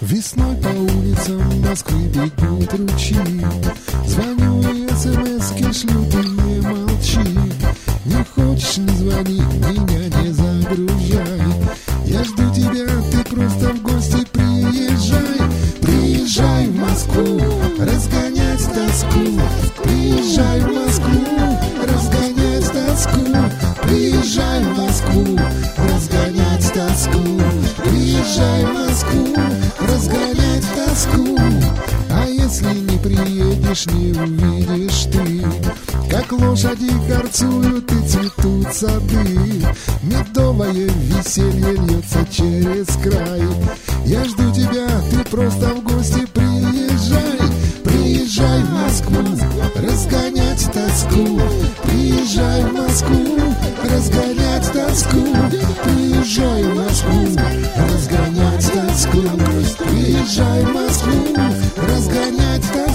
Весной по улицам Москвы бегут ручьи. Звоню и смс-ки шлю, ты не молчи. Не хочешь, не звони, меня не загружай. Я жду тебя, ты просто в гости приезжай. Приезжай в Москву, разгонять тоску. Приезжай в Москву, разгонять тоску. Приезжай в Москву, разгонять тоску. Приезжай в Москву, разгонять тоску. А если не приедешь, не увидишь ты, как лошади горцуют и цветут сады. Медовое веселье льется через край. Я жду тебя, ты просто в гости приезжай. Приезжай в Москву, разгонять тоску. Приезжай в Москву, разгонять тоску. Приезжай в Москву, разгонять тоску. Приезжай в Москву, разгонять тоску.